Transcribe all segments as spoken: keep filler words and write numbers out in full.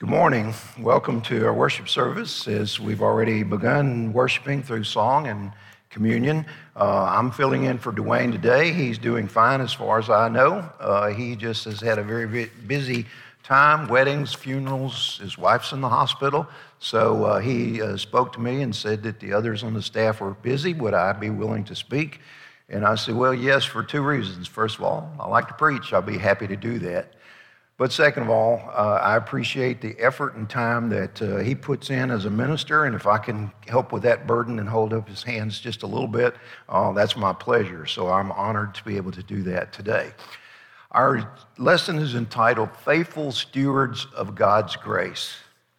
Good morning. Welcome to our worship service. As we've already begun worshiping through song and communion, uh, I'm filling in for Dwayne today. He's doing fine as far as I know. Uh, he just has had a very busy time, weddings, funerals. His wife's in the hospital. So uh, he uh, spoke to me and said that the others on the staff were busy. Would I be willing to speak? And I said, well, yes, for two reasons. First of all, I like to preach. I'll be happy to do that. But second of all, uh, I appreciate the effort and time that uh, he puts in as a minister, and if I can help with that burden and hold up his hands just a little bit, uh, that's my pleasure. So I'm honored to be able to do that today. Our lesson is entitled, Faithful Stewards of God's Grace.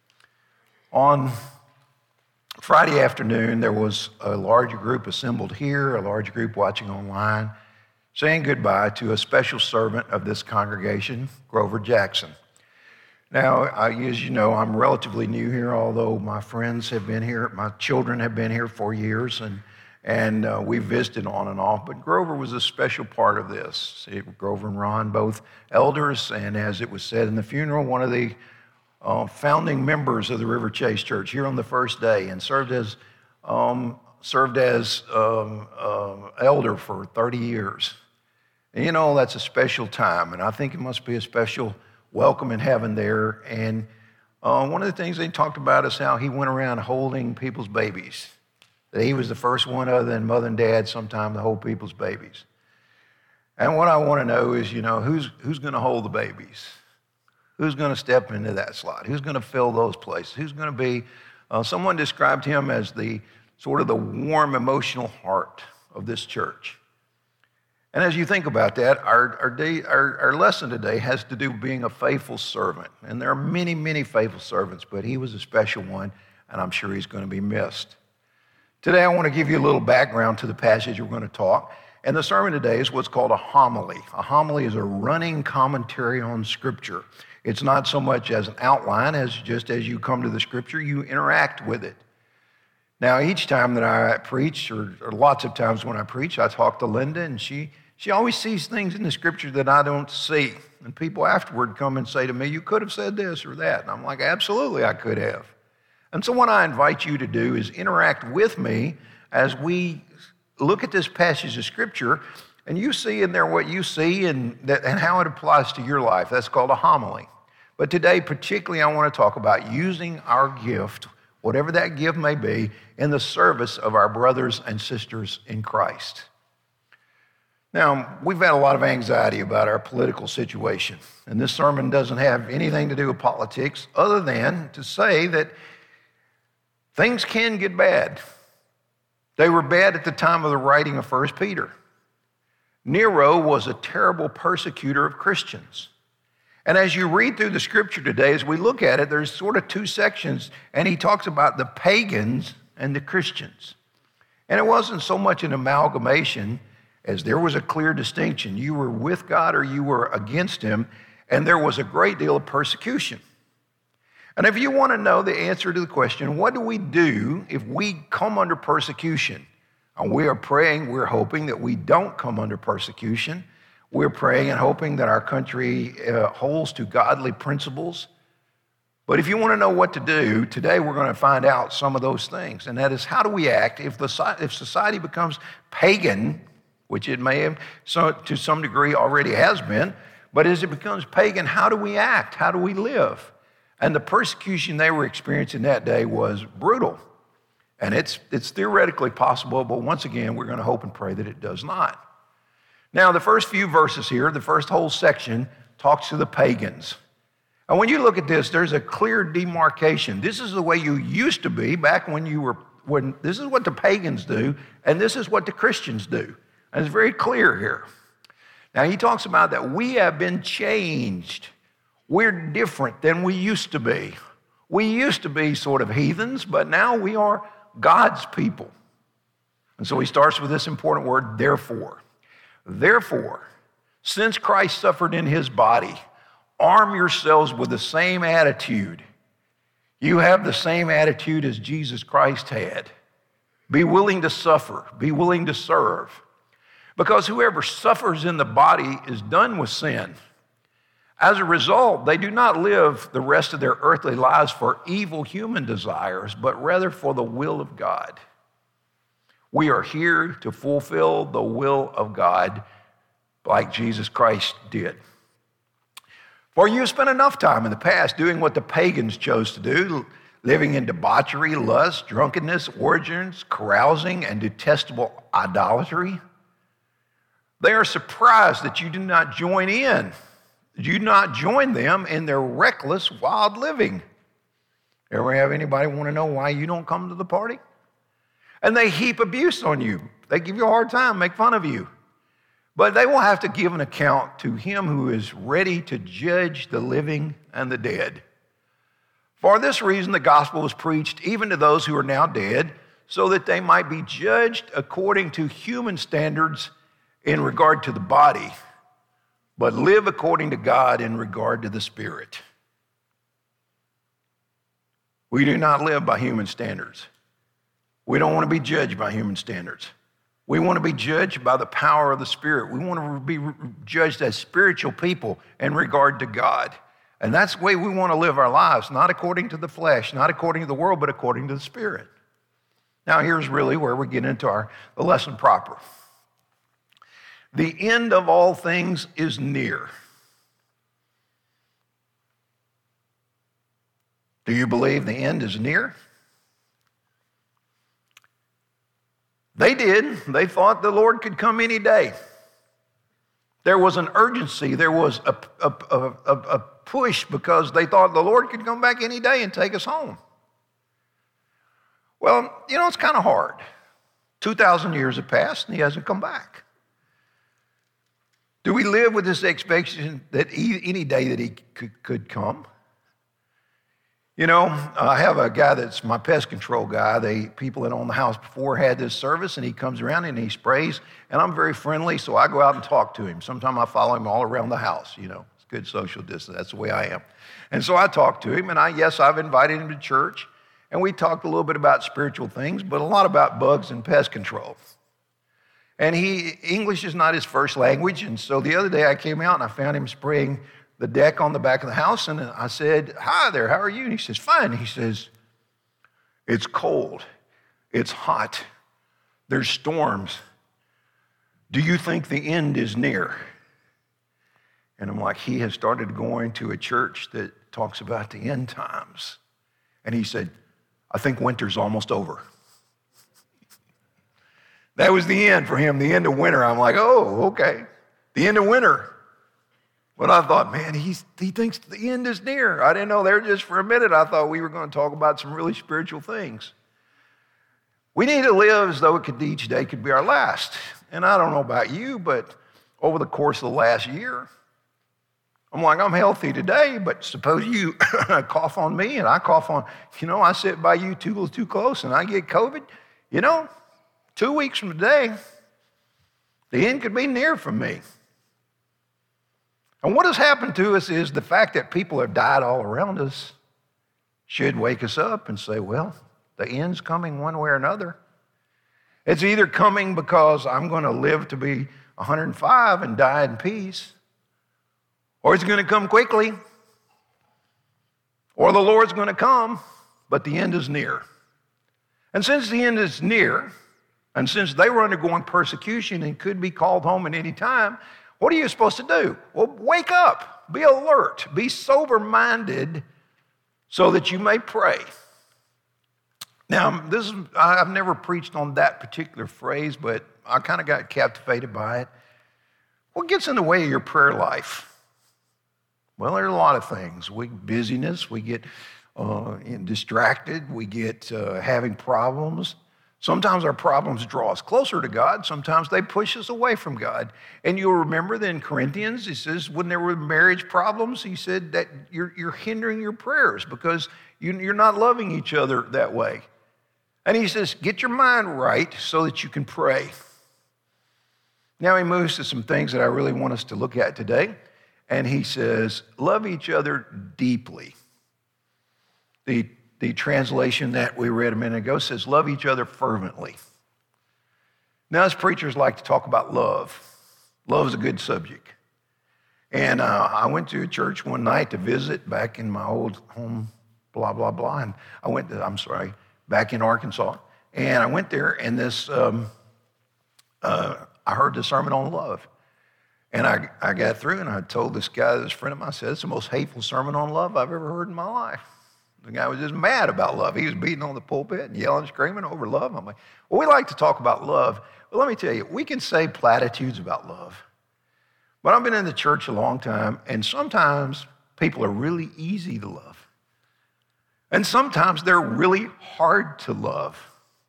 On Friday afternoon, there was a large group assembled here, a large group watching online, saying goodbye to a special servant of this congregation, Grover Jackson. Now, I, as you know, I'm relatively new here, although my friends have been here, my children have been here for years, and and uh, we visited on and off, but Grover was a special part of this. It, Grover and Ron, both elders, and as it was said in the funeral, one of the uh, founding members of the River Chase Church here on the first day, and served as um, served as um, uh, elder for thirty years. And you know, that's a special time, and I think it must be a special welcome in heaven there. And uh, one of the things they talked about is how he went around holding people's babies. That he was the first one other than mother and dad sometime to hold people's babies. And what I want to know is, you know, who's who's going to hold the babies? Who's going to step into that slot? Who's going to fill those places? Who's going to be, uh, someone described him as the sort of the warm emotional heart of this church. And as you think about that, our our, day, our our lesson today has to do with being a faithful servant. And there are many, many faithful servants, but he was a special one, and I'm sure he's going to be missed. Today, I want to give you a little background to the passage we're going to talk. And the sermon today is what's called a homily. A homily is a running commentary on Scripture. It's not so much as an outline as just as you come to the Scripture, you interact with it. Now, each time that I preach, or, or lots of times when I preach, I talk to Linda, and she She always sees things in the Scripture that I don't see. And people afterward come and say to me, you could have said this or that. And I'm like, absolutely, I could have. And so what I invite you to do is interact with me as we look at this passage of Scripture, and you see in there what you see and, that, and how it applies to your life. That's called a homily. But today, particularly, I want to talk about using our gift, whatever that gift may be, in the service of our brothers and sisters in Christ. Now, we've had a lot of anxiety about our political situation, and this sermon doesn't have anything to do with politics other than to say that things can get bad. They were bad at the time of the writing of First Peter. Nero was a terrible persecutor of Christians. And as you read through the Scripture today, as we look at it, there's sort of two sections, and he talks about the pagans and the Christians. And it wasn't so much an amalgamation as there was a clear distinction. You were with God or you were against him, and there was a great deal of persecution. And if you want to know the answer to the question, what do we do if we come under persecution? And we are praying, we're hoping that we don't come under persecution. We're praying and hoping that our country uh, holds to godly principles. But if you want to know what to do, today we're going to find out some of those things. And that is, how do we act if the if society becomes pagan, which it may have, so to some degree already has been, but as it becomes pagan, how do we act? How do we live? And the persecution they were experiencing that day was brutal. And it's, it's theoretically possible, but once again, we're going to hope and pray that it does not. Now, the first few verses here, the first whole section, talks to the pagans. And when you look at this, there's a clear demarcation. This is the way you used to be back when you were, when this is what the pagans do, and this is what the Christians do. And it's very clear here. Now, he talks about that we have been changed. We're different than we used to be. We used to be sort of heathens, but now we are God's people. And so he starts with this important word, therefore. Therefore, since Christ suffered in his body, arm yourselves with the same attitude. You have the same attitude as Jesus Christ had. Be willing to suffer. Be willing to serve. Because whoever suffers in the body is done with sin. As a result, they do not live the rest of their earthly lives for evil human desires, but rather for the will of God. We are here to fulfill the will of God like Jesus Christ did. For you have spent enough time in the past doing what the pagans chose to do, living in debauchery, lust, drunkenness, orgies, carousing, and detestable idolatry. They are surprised that you do not join in. You do not join them in their reckless, wild living. Ever have anybody want to know why you don't come to the party? And they heap abuse on you. They give you a hard time, make fun of you. But they will have to give an account to him who is ready to judge the living and the dead. For this reason, the gospel was preached even to those who are now dead, so that they might be judged according to human standards in regard to the body, but live according to God in regard to the spirit. We do not live by human standards. We don't want to be judged by human standards. We want to be judged by the power of the Spirit. We want to be judged as spiritual people in regard to God. And that's the way we want to live our lives, not according to the flesh, not according to the world, but according to the Spirit. Now, here's really where we get into our the lesson proper. The end of all things is near. Do you believe the end is near? They did. They thought the Lord could come any day. There was an urgency. There was a, a, a, a push because they thought the Lord could come back any day and take us home. Well, you know, it's kind of hard. two thousand years have passed and he hasn't come back. Do we live with this expectation that any day that he could, could come? You know, I have a guy that's my pest control guy. They people that own the house before had this service, and he comes around and he sprays, and I'm very friendly, so I go out and talk to him. Sometimes I follow him all around the house, you know. It's good social distance. That's the way I am. And so I talk to him, and I yes, I've invited him to church, and we talked a little bit about spiritual things, but a lot about bugs and pest control. And he English is not his first language, and so the other day I came out and I found him spraying the deck on the back of the house, and I said, "Hi there, how are you?" And he says, "Fine." He says, "It's cold, it's hot, there's storms. Do you think the end is near?" And I'm like, he has started going to a church that talks about the end times. And he said, "I think winter's almost over." That was the end for him, the end of winter. I'm like, oh, okay, the end of winter. But I thought, man, he's, he thinks the end is near. I didn't know there just for a minute. I thought we were going to talk about some really spiritual things. We need to live as though it could, each day could be our last. And I don't know about you, but over the course of the last year, I'm like, I'm healthy today, but suppose you cough on me and I cough on, you know, I sit by you too, too close and I get COVID. You know, two weeks from today, the end could be near for me. And what has happened to us is the fact that people have died all around us should wake us up and say, well, the end's coming one way or another. It's either coming because I'm going to live to be one hundred five and die in peace, or it's going to come quickly, or the Lord's going to come, but the end is near. And since the end is near, and since they were undergoing persecution and could be called home at any time, what are you supposed to do? Well, wake up, be alert, be sober-minded so that you may pray. Now, this is, I've never preached on that particular phrase, but I kind of got captivated by it. What gets in the way of your prayer life? Well, there are a lot of things. We busyness, we get uh, distracted, we get uh, having problems. Sometimes our problems draw us closer to God. Sometimes they push us away from God. And you'll remember that in Corinthians, he says when there were marriage problems, he said that you're, you're hindering your prayers because you, you're not loving each other that way. And he says, get your mind right so that you can pray. Now he moves to some things that I really want us to look at today. And he says, love each other deeply. The The translation that we read a minute ago says, love each other fervently. Now, as preachers like to talk about love. Love is a good subject. And uh, I went to a church one night to visit back in my old home, blah, blah, blah. And I went to, I'm sorry, back in Arkansas. And I went there, and this, um, uh, I heard the sermon on love. And I, I got through, and I told this guy, this friend of mine, I said, it's the most hateful sermon on love I've ever heard in my life. The guy was just mad about love. He was beating on the pulpit and yelling and screaming over love. I'm like, well, we like to talk about love. But let me tell you, we can say platitudes about love. But I've been in the church a long time, and sometimes people are really easy to love. And sometimes they're really hard to love.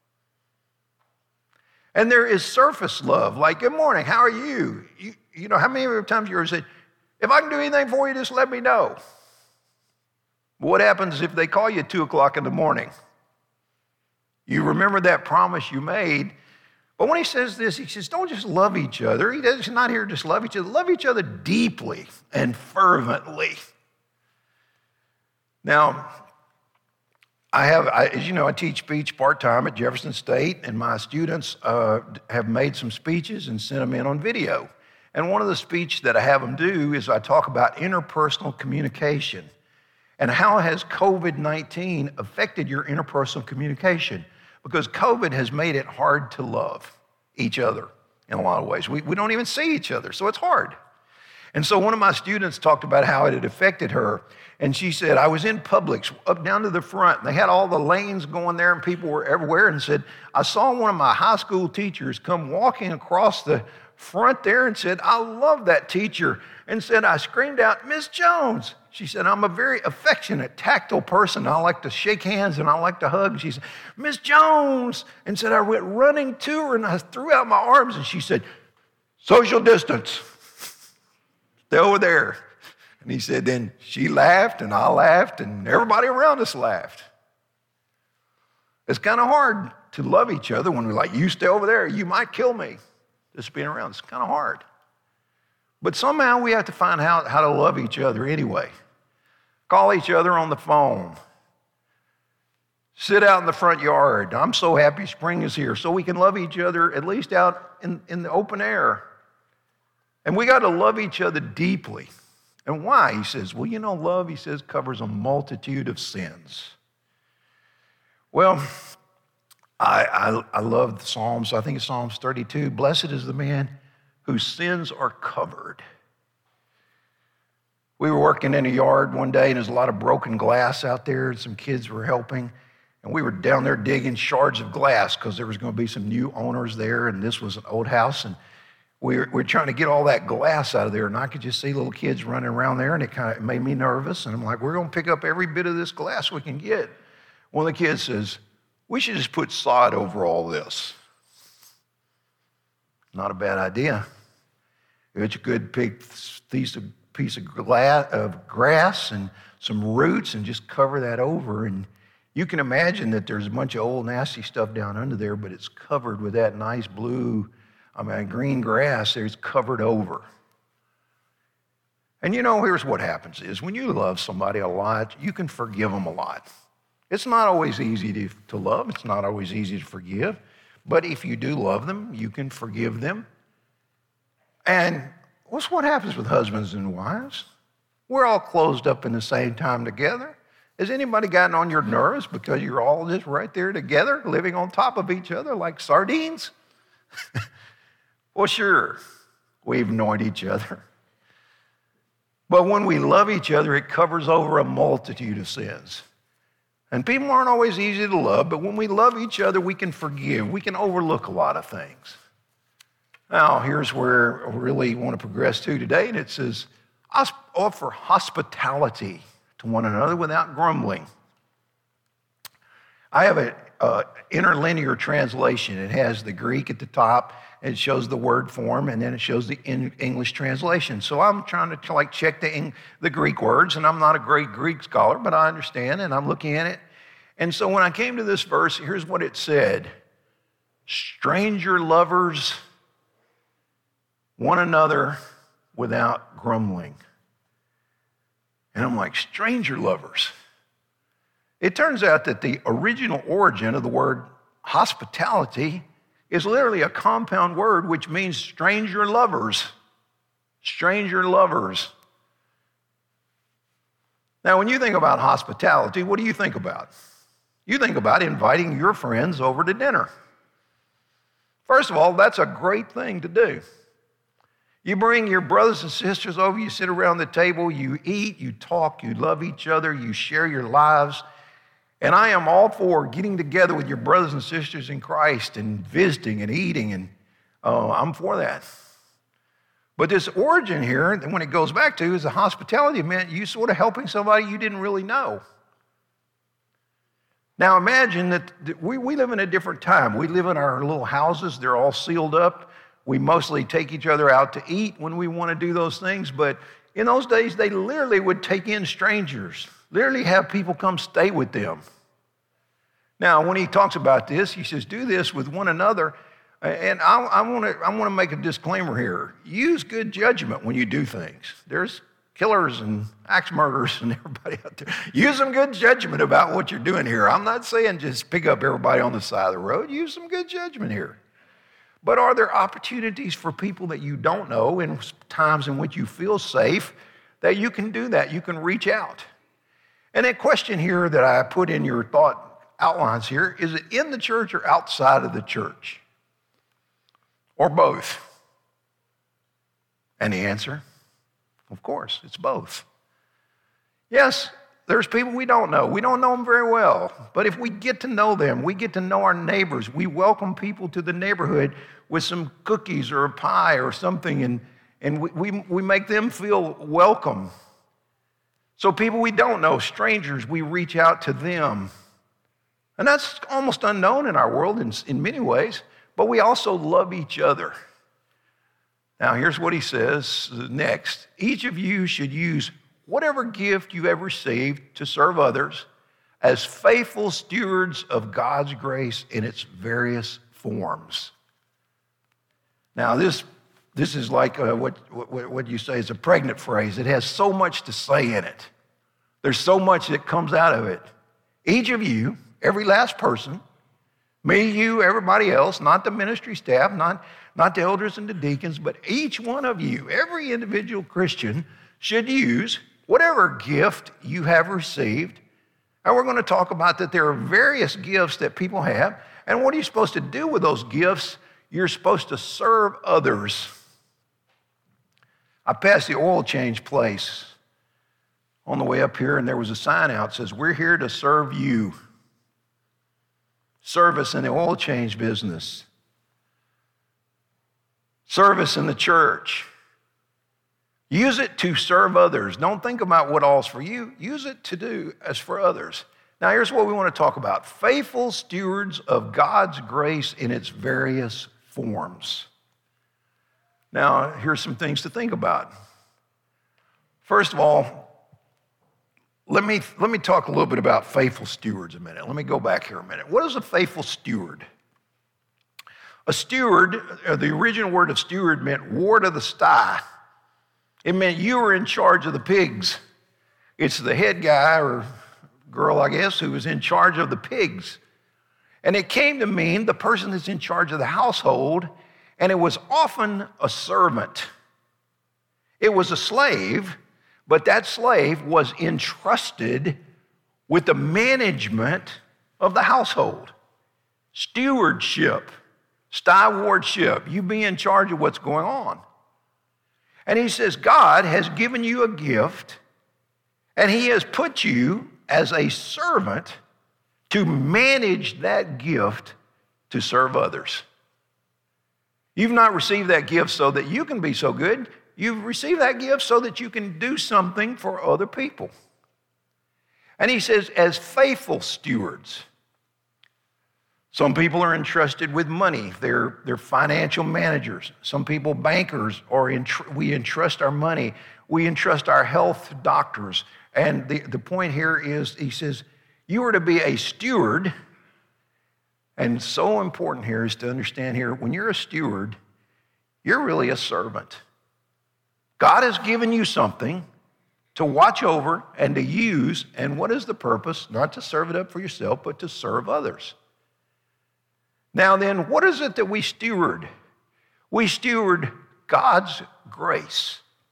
And there is surface love, like, good morning, how are you? You, you know, how many times you ever said, if I can do anything for you, just let me know. What happens if they call you at two o'clock in the morning? You remember that promise you made. But when he says this, he says, don't just love each other. He does, he's not here to just love each other. Love each other deeply and fervently. Now, I have, I, as you know, I teach speech part-time at Jefferson State, and my students uh, have made some speeches and sent them in on video. And one of the speeches that I have them do is I talk about interpersonal communication. And how has COVID nineteen affected your interpersonal communication? Because COVID has made it hard to love each other in a lot of ways. We, we don't even see each other, so it's hard. And so one of my students talked about how it had affected her. And she said, I was in Publix up down to the front. And they had all the lanes going there, and people were everywhere. And said, I saw one of my high school teachers come walking across the front there and said, I love that teacher. And said, I screamed out, Miss Jones. She said, I'm a very affectionate, tactile person. I like to shake hands and I like to hug. She said, Miss Jones. And said, I went running to her and I threw out my arms. And she said, social distance. Stay over there. And he said, then she laughed and I laughed and everybody around us laughed. It's kind of hard to love each other when we're like, you stay over there, you might kill me. Just being around, it's kind of hard. But somehow we have to find out how to love each other anyway. Call each other on the phone. Sit out in the front yard. I'm so happy spring is here, so we can love each other at least out in, in the open air. And we got to love each other deeply. And why? He says, well, you know, love, he says, covers a multitude of sins. Well, I, I, I love the Psalms. I think it's Psalms thirty-two. Blessed is the man whose sins are covered. We were working in a yard one day, and there's a lot of broken glass out there, and some kids were helping. And we were down there digging shards of glass because there was going to be some new owners there, and this was an old house. And we were, we were trying to get all that glass out of there, and I could just see little kids running around there, and it kind of made me nervous. And I'm like, we're going to pick up every bit of this glass we can get. One of the kids says, we should just put sod over all this. Not a bad idea. It's a good big piece of, piece of, glass, of grass and some roots and just cover that over. And you can imagine that there's a bunch of old nasty stuff down under there, but it's covered with that nice blue, I mean, green grass there. It's covered over. And you know, here's what happens is when you love somebody a lot, you can forgive them a lot. It's not always easy to, to love. It's not always easy to forgive. But if you do love them, you can forgive them. And what's what happens with husbands and wives? We're all closed up in the same time together. Has anybody gotten on your nerves because you're all just right there together, living on top of each other like sardines? Well, sure, we've annoyed each other. But when we love each other, it covers over a multitude of sins. And people aren't always easy to love, but when we love each other, we can forgive. We can overlook a lot of things. Now, here's where I really want to progress to today, and it says, offer hospitality to one another without grumbling. I have an uh, interlinear translation. It has the Greek at the top, and it shows the word form, and then it shows the in English translation. So I'm trying to like check the, the Greek words, and I'm not a great Greek scholar, but I understand, and I'm looking at it. And so when I came to this verse, here's what it said. Stranger lovers one another without grumbling. And I'm like, stranger lovers. It turns out that the original origin of the word hospitality is literally a compound word which means stranger lovers. stranger lovers. Now, when you think about hospitality, what do you think about? You think about inviting your friends over to dinner. First of all, that's a great thing to do. You bring your brothers and sisters over, you sit around the table, you eat, you talk, you love each other, you share your lives. And I am all for getting together with your brothers and sisters in Christ and visiting and eating, and uh, I'm for that. But this origin here, when it goes back to, is the hospitality meant you sort of helping somebody you didn't really know. Now imagine that we, we live in a different time. We live in our little houses. They're all sealed up. We mostly take each other out to eat when we want to do those things. But in those days, they literally would take in strangers, literally have people come stay with them. Now, when he talks about this, he says, do this with one another. And I, I want to I want to make a disclaimer here. Use good judgment when you do things. There's killers and axe murderers and everybody out there. Use some good judgment about what you're doing here. I'm not saying just pick up everybody on the side of the road. Use some good judgment here. But are there opportunities for people that you don't know in times in which you feel safe that you can do that? You can reach out. And a question here that I put in your thought outlines here, is it in the church or outside of the church? Or both? And the answer, of course, it's both. Yes, there's people we don't know. We don't know them very well. But if we get to know them, we get to know our neighbors. We welcome people to the neighborhood with some cookies or a pie or something, and, and we, we, we make them feel welcome. So people we don't know, strangers, we reach out to them. And that's almost unknown in our world in, in many ways. But we also love each other. Now, here's what he says next. Each of you should use whatever gift you have received to serve others as faithful stewards of God's grace in its various forms. Now, this, this is like uh, what, what, what you say is a pregnant phrase. It has so much to say in it. There's so much that comes out of it. Each of you, every last person, me, you, everybody else, not the ministry staff, not, not the elders and the deacons, but each one of you, every individual Christian should use whatever gift you have received. And we're going to talk about that there are various gifts that people have. And what are you supposed to do with those gifts? You're supposed to serve others. I passed the oil change place on the way up here, and there was a sign out that says, we're here to serve you. Service in the oil change business. Service in the church. Use it to serve others. Don't think about what all's for you. Use it to do as for others. Now, here's what we want to talk about. Faithful stewards of God's grace in its various forms. Now, here's some things to think about. First of all, Let me, let me talk a little bit about faithful stewards a minute. Let me go back here a minute. What is a faithful steward? A steward, the original word of steward meant ward of the sty. It meant you were in charge of the pigs. It's the head guy or girl, I guess, who was in charge of the pigs. And it came to mean the person that's in charge of the household, and it was often a servant. It was a slave, but that slave was entrusted with the management of the household. Stewardship, stewardship. You be in charge of what's going on. And he says, God has given you a gift, and he has put you as a servant to manage that gift to serve others. You've not received that gift so that you can be so good. You've received that gift so that you can do something for other people. And he says, as faithful stewards. Some people are entrusted with money. They're, they're financial managers. Some people, bankers, or entr- we entrust our money. We entrust our health doctors. And the, the point here is, he says, you are to be a steward. And so important here is to understand here, when you're a steward, you're really a servant. God has given you something to watch over and to use, and what is the purpose? Not to serve it up for yourself, but to serve others. Now then, what is it that we steward? We steward God's grace.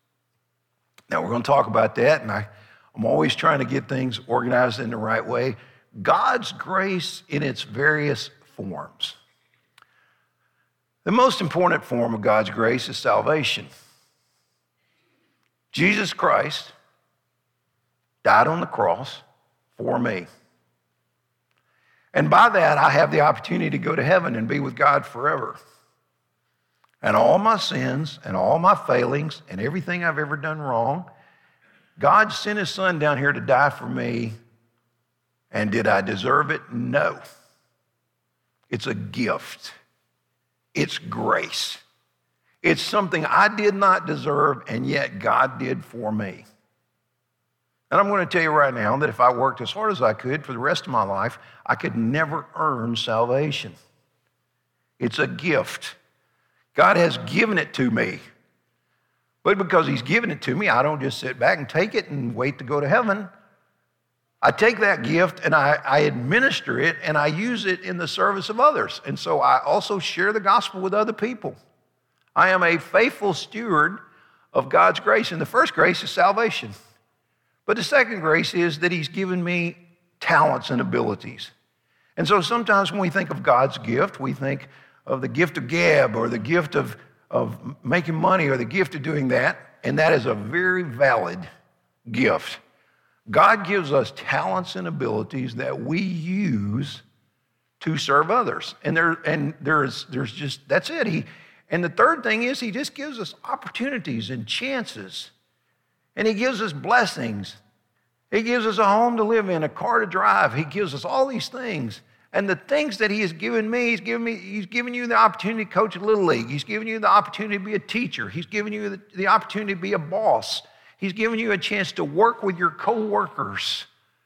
Now, we're going to talk about that, and I, I'm always trying to get things organized in the right way. God's grace in its various forms. The most important form of God's grace is salvation. Jesus Christ died on the cross for me. And by that, I have the opportunity to go to heaven and be with God forever. And all my sins and all my failings and everything I've ever done wrong, God sent his son down here to die for me. And did I deserve it? No. It's a gift. It's grace. It's something I did not deserve, and yet God did for me. And I'm going to tell you right now that if I worked as hard as I could for the rest of my life, I could never earn salvation. It's a gift. God has given it to me. But because he's given it to me, I don't just sit back and take it and wait to go to heaven. I take that gift and I, I administer it and I use it in the service of others. And so I also share the gospel with other people. I am a faithful steward of God's grace. And the first grace is salvation. But the second grace is that he's given me talents and abilities. And so sometimes when we think of God's gift, we think of the gift of gab or the gift of, of making money or the gift of doing that. And that is a very valid gift. God gives us talents and abilities that we use to serve others. And there and there's there's just that's it. He and the third thing is he just gives us opportunities and chances. And he gives us blessings. He gives us a home to live in, a car to drive. He gives us all these things. And the things that he has given me, he's given me, he's given you the opportunity to coach a little league. He's given you the opportunity to be a teacher. He's given you the, the opportunity to be a boss. He's given you a chance to work with your co-workers.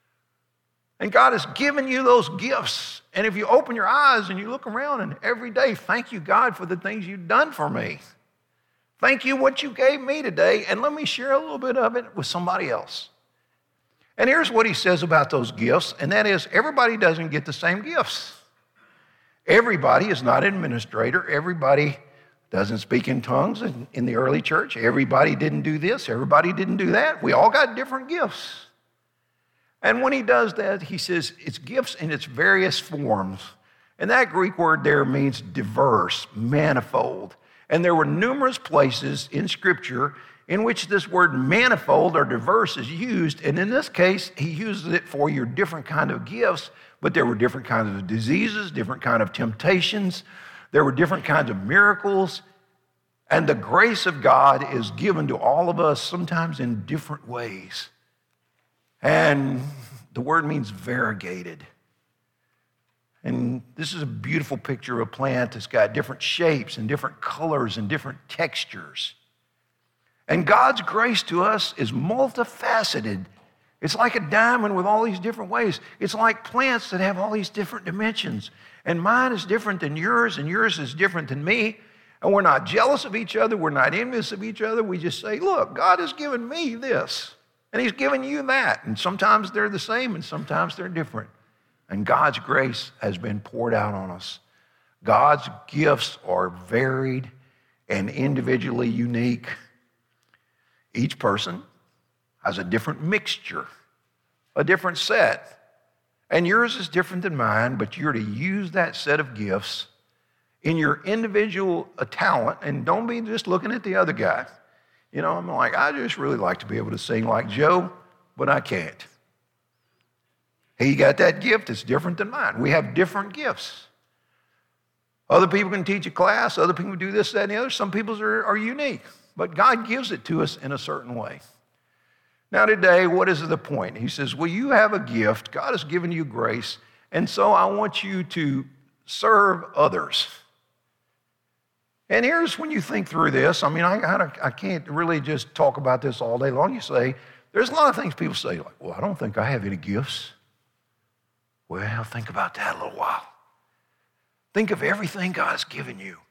And God has given you those gifts. And if you open your eyes and you look around and every day, thank you, God, for the things you've done for me. Thank you what you gave me today, and let me share a little bit of it with somebody else. And here's what he says about those gifts, and that is everybody doesn't get the same gifts. Everybody is not an administrator. Everybody doesn't speak in tongues in, in the early church. Everybody didn't do this. Everybody didn't do that. We all got different gifts. And when he does that, he says it's gifts in its various forms. And that Greek word there means diverse, manifold. And there were numerous places in Scripture in which this word manifold or diverse is used. And in this case, he uses it for your different kind of gifts, but there were different kinds of diseases, different kind of temptations. There were different kinds of miracles. And the grace of God is given to all of us, sometimes in different ways. And the word means variegated. And this is a beautiful picture of a plant that's got different shapes and different colors and different textures. And God's grace to us is multifaceted. It's like a diamond with all these different ways. It's like plants that have all these different dimensions. And mine is different than yours, and yours is different than me. And we're not jealous of each other. We're not envious of each other. We just say, look, God has given me this, and he's given you that. And sometimes they're the same, and sometimes they're different. And God's grace has been poured out on us. God's gifts are varied and individually unique. Each person has a different mixture, a different set. And yours is different than mine, but you're to use that set of gifts in your individual talent, and don't be just looking at the other guy. You know, I'm like, I just really like to be able to sing like Joe, but I can't. He got that gift. It's different than mine. We have different gifts. Other people can teach a class. Other people do this, that, and the other. Some people are, are unique, but God gives it to us in a certain way. Now today, what is the point? He says, well, you have a gift. God has given you grace, and so I want you to serve others. And here's when you think through this. I mean, I, I, I can't really just talk about this all day long. You say, there's a lot of things people say, like, well, I don't think I have any gifts. Well, think about that a little while. Think of everything God's given you.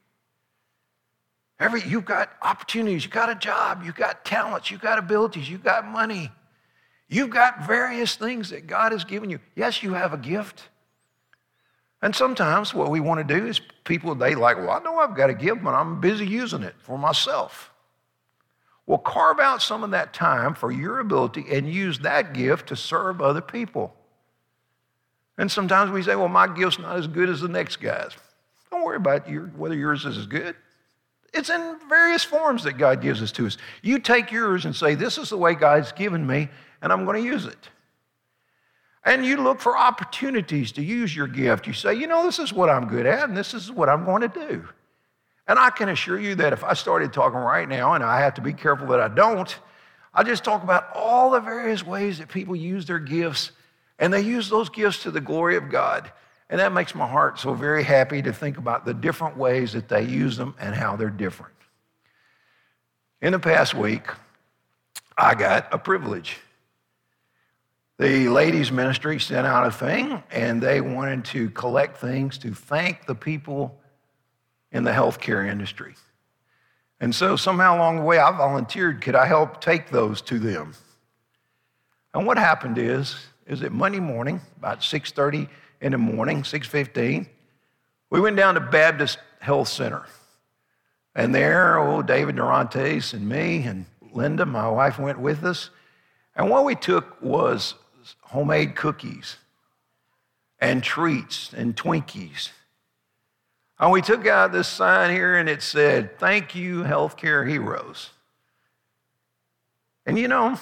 Every, you've got opportunities, you've got a job, you've got talents, you've got abilities, you've got money. You've got various things that God has given you. Yes, you have a gift. And sometimes what we want to do is people, they like, well, I know I've got a gift, but I'm busy using it for myself. Well, carve out some of that time for your ability and use that gift to serve other people. And sometimes we say, well, my gift's not as good as the next guy's. Don't worry about your, whether yours is as good. It's in various forms that God gives us to us. You take yours and say, this is the way God's given me, and I'm going to use it. And you look for opportunities to use your gift. You say, you know, this is what I'm good at, and this is what I'm going to do. And I can assure you that if I started talking right now, and I have to be careful that I don't, I just talk about all the various ways that people use their gifts, and they use those gifts to the glory of God. And that makes my heart so very happy to think about the different ways that they use them and how they're different. In the past week, I got a privilege. The ladies' ministry sent out a thing, and they wanted to collect things to thank the people in the healthcare industry. And so somehow along the way, I volunteered, could I help take those to them? And what happened is, is that Monday morning, about six thirty in the morning, six fifteen, we went down to Baptist Health Center. And there, oh, David Durantes and me and Linda, my wife, went with us. And what we took was homemade cookies and treats and Twinkies. And we took out this sign here and it said, thank you, healthcare heroes. And you know,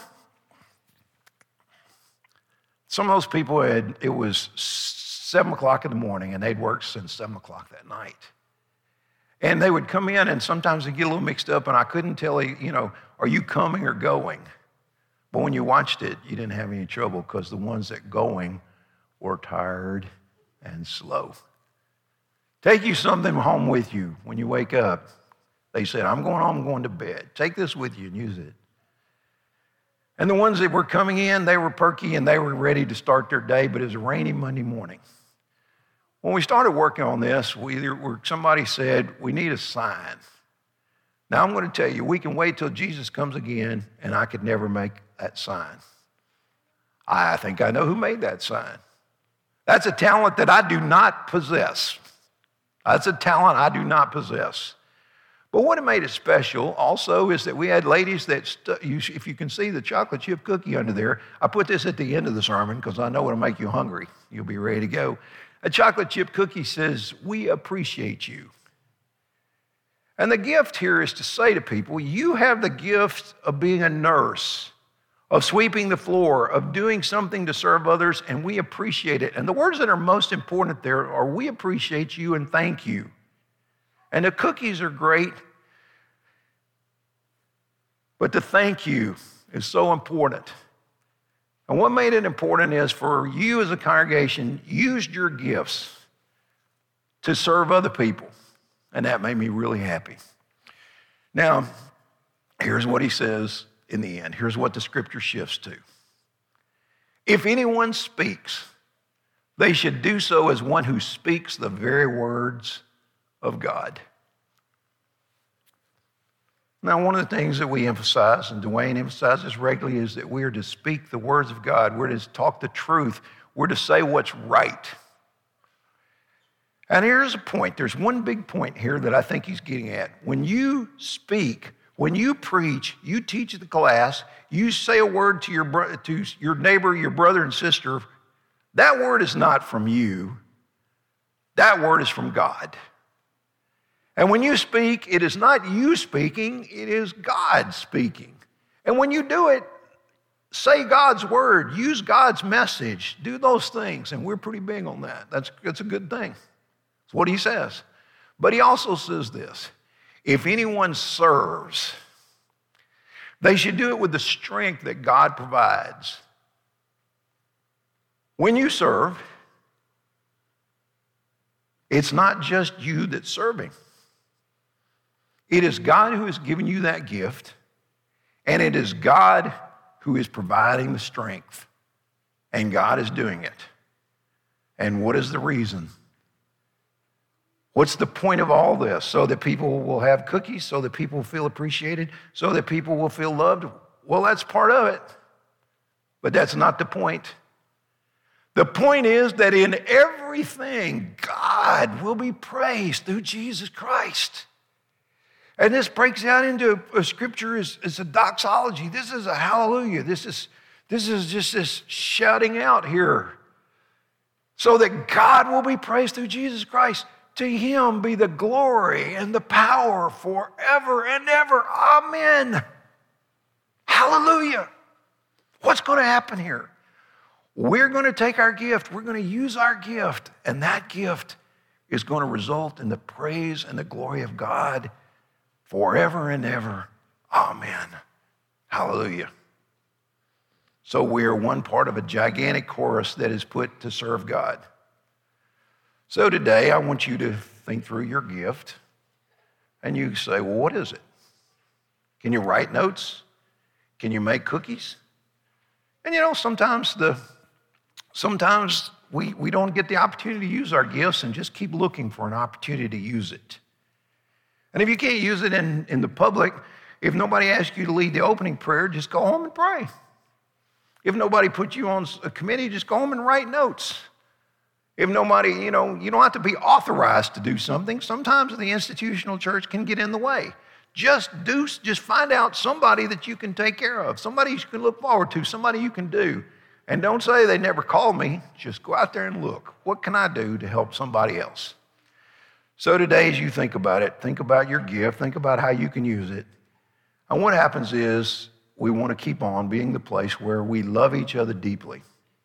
some of those people had, it was seven o'clock in the morning and they'd worked since seven o'clock that night. And they would come in and sometimes they'd get a little mixed up and I couldn't tell, you know, are you coming or going? But when you watched it, you didn't have any trouble because the ones that going were tired and slow. Take you something home with you when you wake up. They said, I'm going home, I'm going to bed. Take this with you and use it. And the ones that were coming in, they were perky and they were ready to start their day, but it was a rainy Monday morning. When we started working on this, we either were, somebody said, we need a sign. Now I'm going to tell you, we can wait till Jesus comes again, and I could never make that sign. I think I know who made that sign. That's a talent that I do not possess. That's a talent I do not possess. But what made it special also is that we had ladies that, st- you, if you can see the chocolate chip cookie under there, I put this at the end of the sermon because I know it'll make you hungry. You'll be ready to go. A chocolate chip cookie says, we appreciate you. And the gift here is to say to people, you have the gift of being a nurse, of sweeping the floor, of doing something to serve others, and we appreciate it. And the words that are most important there are, we appreciate you and thank you. And the cookies are great, but the thank you is so important. And what made it important is for you as a congregation, used your gifts to serve other people. And that made me really happy. Now, here's what he says in the end. Here's what the scripture shifts to. If anyone speaks, they should do so as one who speaks the very words of God. Now, one of the things that we emphasize, and Dwayne emphasizes regularly, is that we are to speak the words of God. We're to talk the truth. We're to say what's right. And here's a point. There's one big point here that I think he's getting at. When you speak, when you preach, you teach the class, you say a word to your, bro- to your neighbor, your brother and sister, that word is not from you. That word is from God. And when you speak, it is not you speaking, it is God speaking. And when you do it, say God's word, use God's message, do those things. And we're pretty big on that. That's, that's a good thing. That's what he says. But he also says this, if anyone serves, they should do it with the strength that God provides. When you serve, it's not just you that's serving. It is God who has given you that gift, and it is God who is providing the strength, and God is doing it. And what is the reason? What's the point of all this? So that people will have cookies, so that people will feel appreciated, so that people will feel loved? Well, that's part of it, but that's not the point. The point is that in everything, God will be praised through Jesus Christ. And this breaks out into a, a scripture is, is a doxology. This is a hallelujah. This is, this is just this shouting out here. So that God will be praised through Jesus Christ. To him be the glory and the power forever and ever. Amen. Hallelujah. What's going to happen here? We're going to take our gift. We're going to use our gift. And that gift is going to result in the praise and the glory of God forever and ever. Amen. Hallelujah. So we are one part of a gigantic chorus that is put to serve God. So today I want you to think through your gift and you say, well, what is it? Can you write notes? Can you make cookies? And you know, sometimes the sometimes we, we don't get the opportunity to use our gifts and just keep looking for an opportunity to use it. And if you can't use it in, in the public, if nobody asks you to lead the opening prayer, just go home and pray. If nobody puts you on a committee, just go home and write notes. If nobody, you know, you don't have to be authorized to do something. Sometimes the institutional church can get in the way. Just do, just find out somebody that you can take care of, somebody you can look forward to, somebody you can do. And don't say they never called me. Just go out there and look. What can I do to help somebody else? So today, as you think about it, think about your gift, think about how you can use it. And what happens is we want to keep on being the place where we love each other deeply.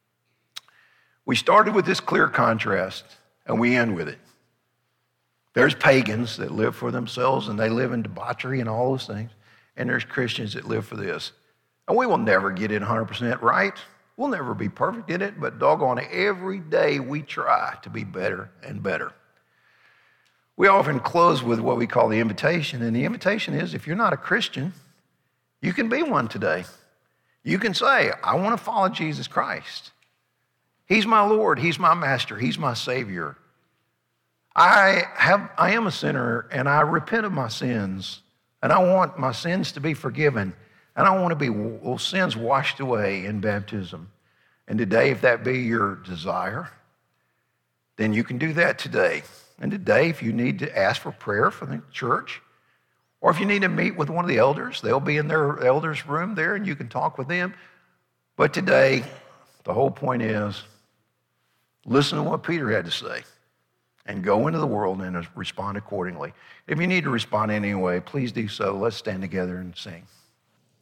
We started with this clear contrast, and we end with it. There's pagans that live for themselves, and they live in debauchery and all those things. And there's Christians that live for this. And we will never get it one hundred percent right. We'll never be perfect in it, but doggone it, every day we try to be better and better. We often close with what we call the invitation, and the invitation is if you're not a Christian, you can be one today. You can say, I want to follow Jesus Christ. He's my Lord. He's my master. He's my Savior. I have, I am a sinner, and I repent of my sins, and I want my sins to be forgiven, and I want to be well, sins washed away in baptism. And today, if that be your desire, then you can do that today. And today, if you need to ask for prayer for the church, or if you need to meet with one of the elders, they'll be in their elders' room there, and you can talk with them. But today, the whole point is, listen to what Peter had to say and go into the world and respond accordingly. If you need to respond anyway, please do so. Let's stand together and sing.